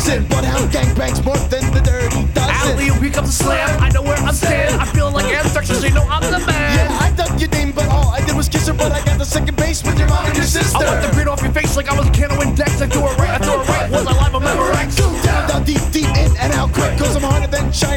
dozen. Bloodhound gangbangs more than the Dirty Dozen. Alley, we come to slam. I know where I'm standing. I'm feeling like abstraction, so you know I'm the man. Yeah, I dug your name, but all I did was kiss her. But I got the second base with your mom and your sister. I want the grin off your face like I was a can of Windex. I threw it right. Was I live? I'm never X. Down, deep, in and out quick. Cause I'm harder than China.